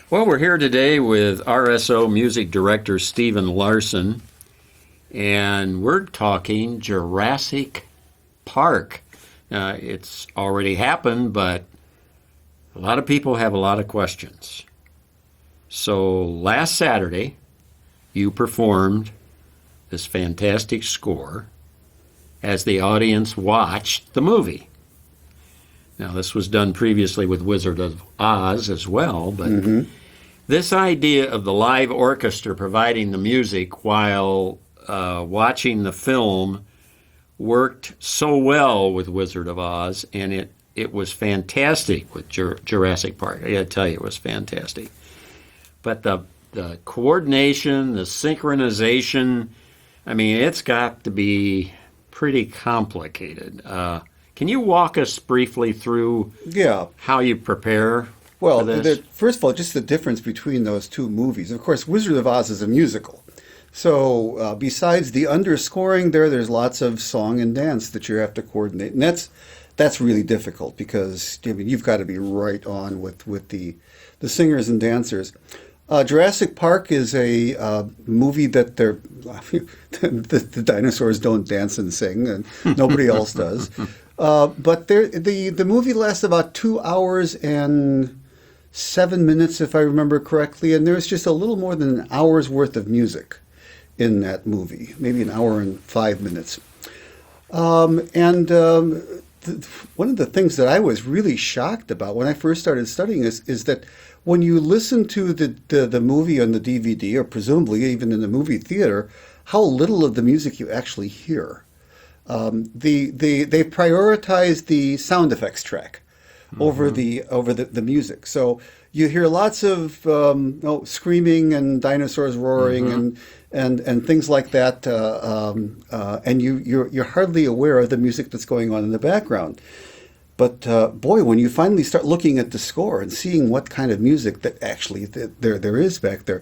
Well, we're here today with RSO Music Director Stephen Larson, and we're talking Jurassic Park. It's already happened, but a lot of people have a lot of questions. So last Saturday, you performed this fantastic score as the audience watched the movie. Now, this was done previously with Wizard of Oz as well, but this idea of the live orchestra providing the music while watching the film worked so well with Wizard of Oz, and it was fantastic with Jurassic Park. I got to tell you, it was fantastic. But the coordination, the synchronization, I mean, it's got to be pretty complicated. Can you walk us briefly through how you prepare Well, for this? first of all, just the difference between those two movies. Of course, Wizard of Oz is a musical. So besides the underscoring there's lots of song and dance that you have to coordinate. And that's really difficult because you've got to be right on with the singers and dancers. Jurassic Park is a movie that the dinosaurs don't dance and sing, and nobody else does. But the movie lasts about 2 hours and 7 minutes, if I remember correctly, and there's just a little more than an hour's worth of music in that movie, maybe an hour and 5 minutes. One of the things that I was really shocked about when I first started studying this is that when you listen to the movie on the DVD, or presumably even in the movie theater, how little of the music you actually hear. They prioritize the sound effects track over the music. So you hear lots of screaming and dinosaurs roaring and things like that, and you're hardly aware of the music that's going on in the background. But boy, when you finally start looking at the score and seeing what kind of music that actually there is back there,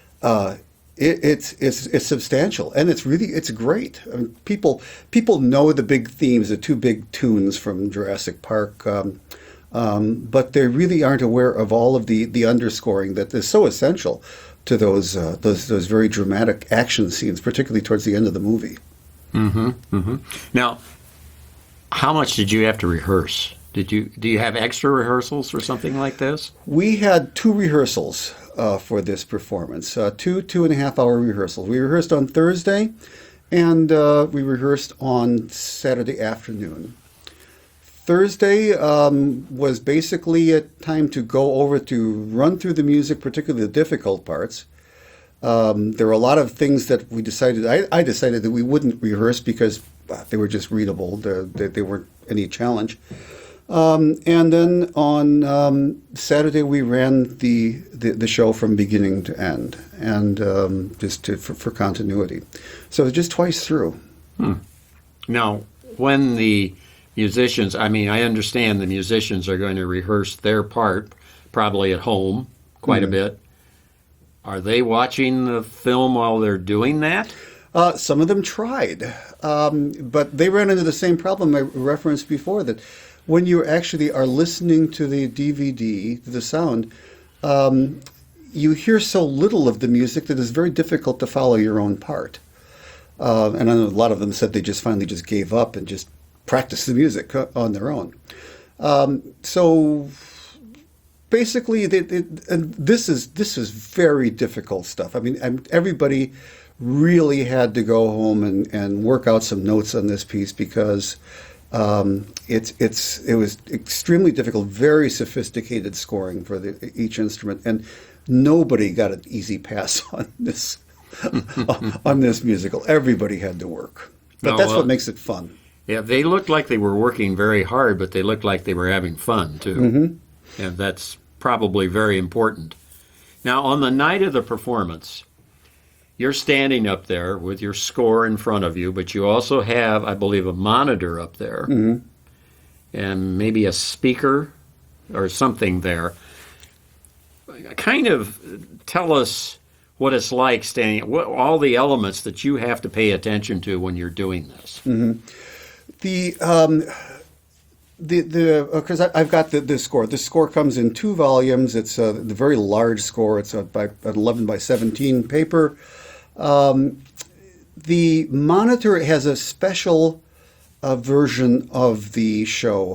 it's substantial, and it's great. I mean, people know the big themes, the two big tunes from Jurassic Park, but they really aren't aware of all of the underscoring that is so essential to those very dramatic action scenes, particularly towards the end of the movie. Now, how much did you have to rehearse? Do you have extra rehearsals or something like this? We had 2 rehearsals for this performance, 2.5 hour rehearsals. We rehearsed on Thursday, and we rehearsed on Saturday afternoon. Thursday was basically a time to go over to run through the music, particularly the difficult parts. There were a lot of things that we decided. I decided that we wouldn't rehearse because they were just readable. They weren't any challenge. And then on Saturday we ran the show from beginning to end, and for continuity. So just twice through. Now, when the musicians, I mean, I understand the musicians are going to rehearse their part probably at home quite a bit. Are they watching the film while they're doing that? Some of them tried, but they ran into the same problem I referenced before, that when you actually are listening to the DVD, the sound, you hear so little of the music that it's very difficult to follow your own part. And I know a lot of them said they finally gave up and just practiced the music on their own. So basically, and this is very difficult stuff. I mean, everybody really had to go home and work out some notes on this piece because it was extremely difficult, very sophisticated scoring for each instrument, and nobody got an easy pass on this on this musical. Everybody had to work, but that's what makes it fun. Yeah, they looked like they were working very hard, but they looked like they were having fun too, and that's probably very important. Now, on the night of the performance, you're standing up there with your score in front of you, but you also have, I believe, a monitor up there and maybe a speaker or something there. Kind of tell us what it's like standing, all the elements that you have to pay attention to when you're doing this. Because I've got the score. The score comes in two volumes. It's the very large score. It's by 11 by 17 paper. The monitor has a special version of the show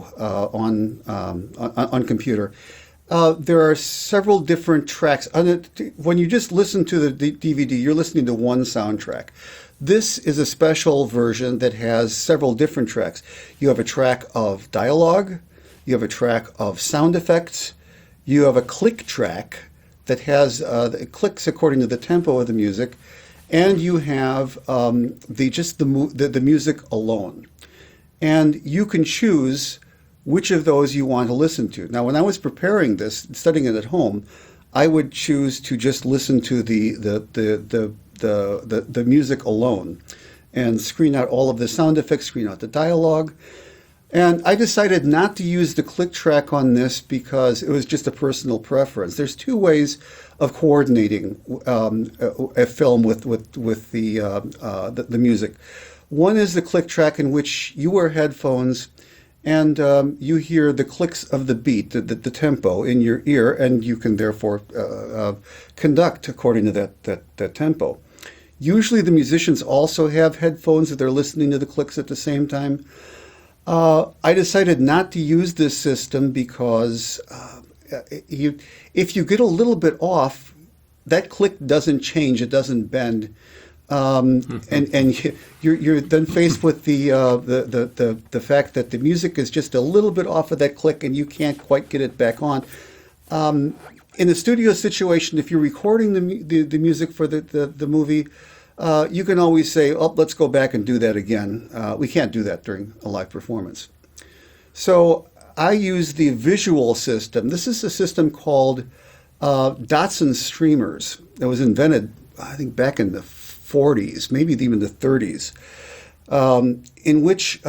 on computer. There are several different tracks. When you just listen to the DVD, you're listening to one soundtrack. This is a special version that has several different tracks. You have a track of dialogue, you have a track of sound effects, you have a click track that has it clicks according to the tempo of the music, and you have the music alone. And you can choose which of those you want to listen to. Now, when I was preparing this, studying it at home, I would choose to just listen to the music alone and screen out all of the sound effects, screen out the dialogue. And I decided not to use the click track on this because it was just a personal preference. There's two ways of coordinating a film with the music. One is the click track, in which you wear headphones and you hear the clicks of the beat, the tempo in your ear, and you can therefore conduct according to that tempo. Usually the musicians also have headphones that they're listening to the clicks at the same time. I decided not to use this system because if you get a little bit off, that click doesn't change, it doesn't bend. And you're then faced with the fact that the music is just a little bit off of that click and you can't quite get it back on. In the studio situation, if you're recording the music for the movie, you can always say, "Oh, let's go back and do that again." We can't do that during a live performance. So I use the visual system. This is a system called Datsun Streamers that was invented, I think, back in the 40s, maybe even the 30s, in which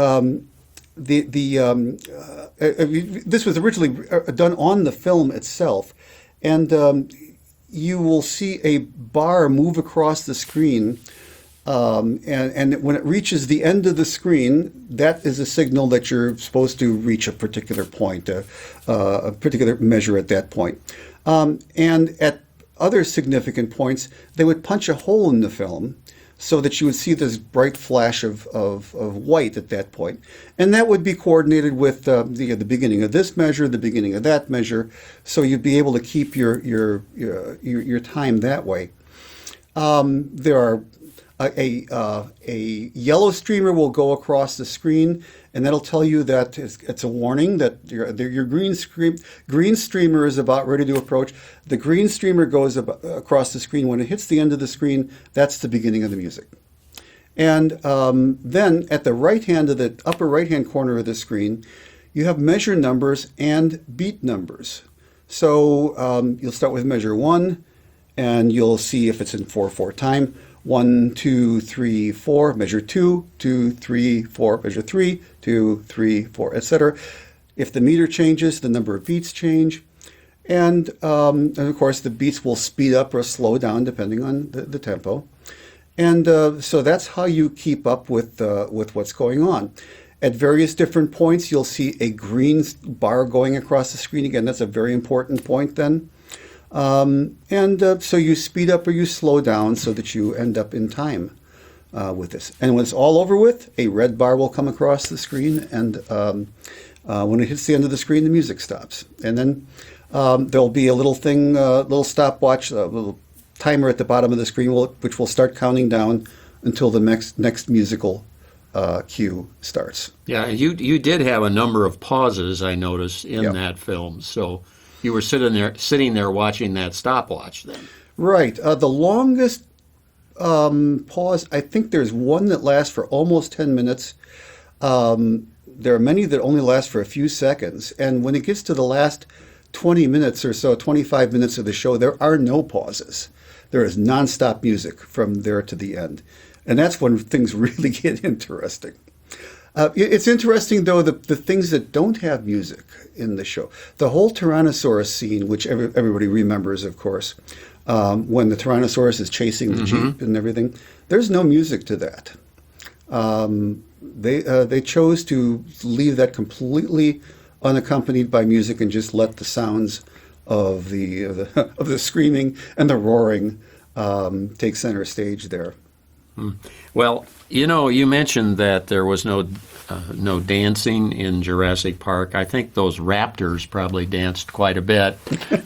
this was originally done on the film itself, and you will see a bar move across the screen, and when it reaches the end of the screen, that is a signal that you're supposed to reach a particular point, a particular measure at that point. And at other significant points, they would punch a hole in the film so that you would see this bright flash of white at that point. And that would be coordinated with the beginning of this measure, the beginning of that measure, so you'd be able to keep your time that way. There are a yellow streamer will go across the screen, and that'll tell you that it's a warning that your green streamer is about ready to approach. The green streamer goes across the screen. When it hits the end of the screen, that's the beginning of the music. And then at the upper right-hand corner of the screen, you have measure numbers and beat numbers. So you'll start with measure 1, and you'll see if it's in 4/4 time. 1, 2, 3, 4, measure 2, 2, 3, 4, measure 3, 2, 3, 4, etc. If the meter changes, the number of beats change. And of course, the beats will speed up or slow down depending on the tempo. And so that's how you keep up with what's going on. At various different points, you'll see a green bar going across the screen. Again, that's a very important point then. So you speed up or you slow down so that you end up in time with this. And when it's all over with, a red bar will come across the screen, and when it hits the end of the screen, the music stops. And then there'll be a little thing, little stopwatch, a little timer at the bottom of the screen, which will start counting down until the next musical cue starts. Yeah, you did have a number of pauses, I noticed, in that film. So you were sitting there watching that stopwatch then. Right. The longest pause, I think there's one that lasts for almost 10 minutes. There are many that only last for a few seconds. And when it gets to the last 20 minutes or so, 25 minutes of the show, there are no pauses. There is nonstop music from there to the end. And that's when things really get interesting. It's interesting, though, the things that don't have music in the show. The whole Tyrannosaurus scene, which everybody remembers, of course, when the Tyrannosaurus is chasing the Jeep and everything, there's no music to that. they chose to leave that completely unaccompanied by music and just let the sounds of the of the screaming and the roaring take center stage there. Well, you mentioned that there was no dancing in Jurassic Park. I think those raptors probably danced quite a bit.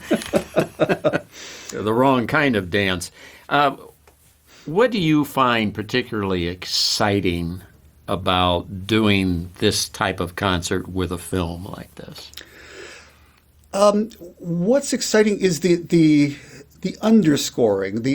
The wrong kind of dance. What do you find particularly exciting about doing this type of concert with a film like this? What's exciting is the underscoring,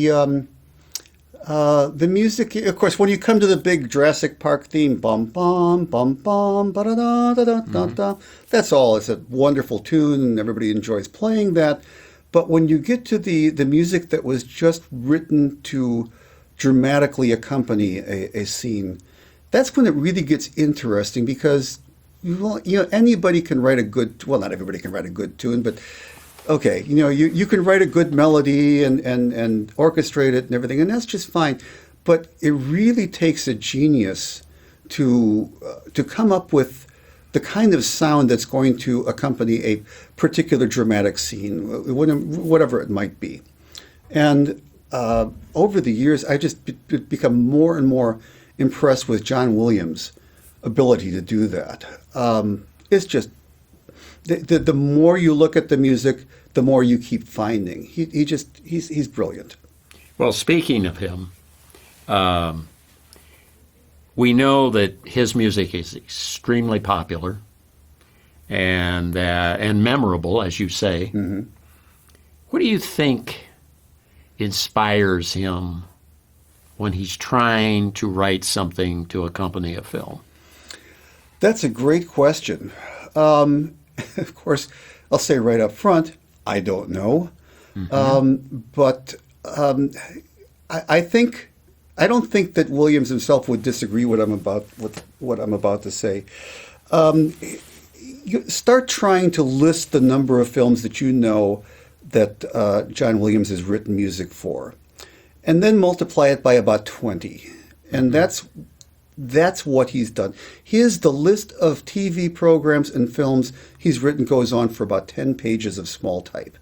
the music. Of course, when you come to the big Jurassic Park theme, bum bum bum bum ba da da da da da da, that's all. It's a wonderful tune, and everybody enjoys playing that. But when you get to the music that was just written to dramatically accompany a scene, that's when it really gets interesting, because anybody can write a good, well, not everybody can write a good tune, but okay, you can write a good melody and orchestrate it and everything, and that's just fine. But it really takes a genius to come up with the kind of sound that's going to accompany a particular dramatic scene, whatever it might be. And over the years, I just become more and more impressed with John Williams' ability to do that. It's just the more you look at the music, the more you keep finding. He's brilliant. Well, speaking of him, we know that his music is extremely popular and memorable, as you say. Mm-hmm. What do you think inspires him when he's trying to write something to accompany a film? That's a great question. Of course, I'll say right up front, I don't know. Mm-hmm. But I don't think that Williams himself would disagree with what I'm about to say. You start trying to list the number of films that you know that John Williams has written music for, and then multiply it by about 20, and that's what he's done. The list of TV programs and films he's written goes on for about 10 pages of small type.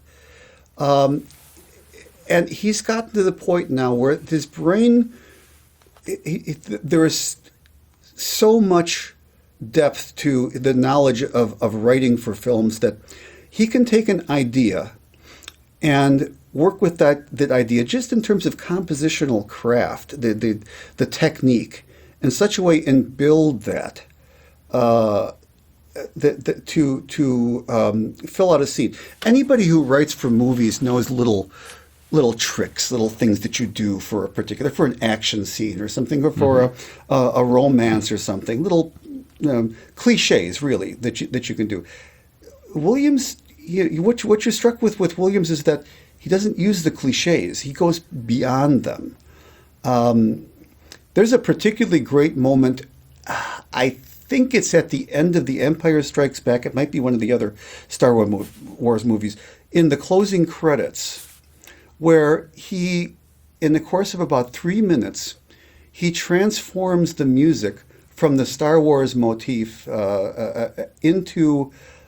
And he's gotten to the point now where his brain, there is so much depth to the knowledge of writing for films that he can take an idea and work with that idea just in terms of compositional craft, the technique, in such a way and build that to fill out a scene. Anybody who writes for movies knows little tricks, little things that you do for an action scene or something, or for a romance or something, little cliches really that you can do. Williams, what you're struck with Williams is that he doesn't use the cliches. He goes beyond them. There's a particularly great moment. I think it's at the end of The Empire Strikes Back. It might be one of the other Star Wars movies. In the closing credits, where he, in the course of about 3 minutes, he transforms the music from the Star Wars motif into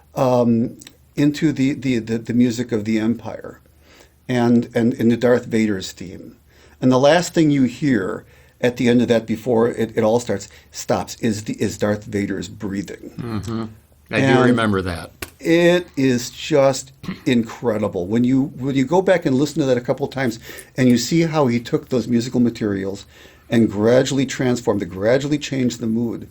the music of the Empire, and the Darth Vader's theme. And the last thing you hear at the end of that, before it all stops, is Darth Vader's breathing. Mm-hmm. I do remember that. It is just incredible when you go back and listen to that a couple times, and you see how he took those musical materials and gradually changed the mood.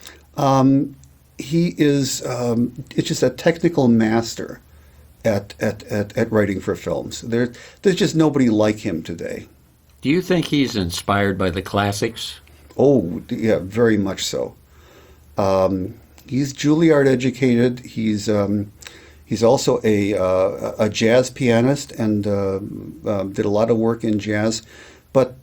He is it's just a technical master at writing for films. There's just nobody like him today. Do you think he's inspired by the classics? Oh, yeah, very much so. He's Juilliard educated. He's also a jazz pianist and did a lot of work in jazz. But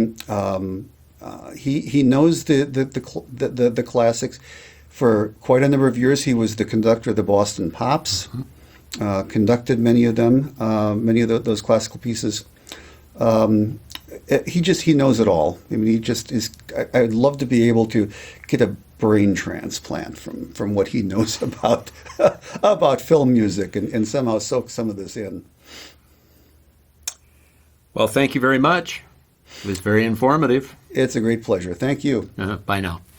he knows the classics. For quite a number of years, he was the conductor of the Boston Pops. Conducted many of them, those classical pieces. he knows it all. I mean, he just is. I'd love to be able to get a brain transplant from what he knows about about film music and somehow soak some of this in. Well, thank you very much. It was very informative. It's a great pleasure. Thank you. Bye now.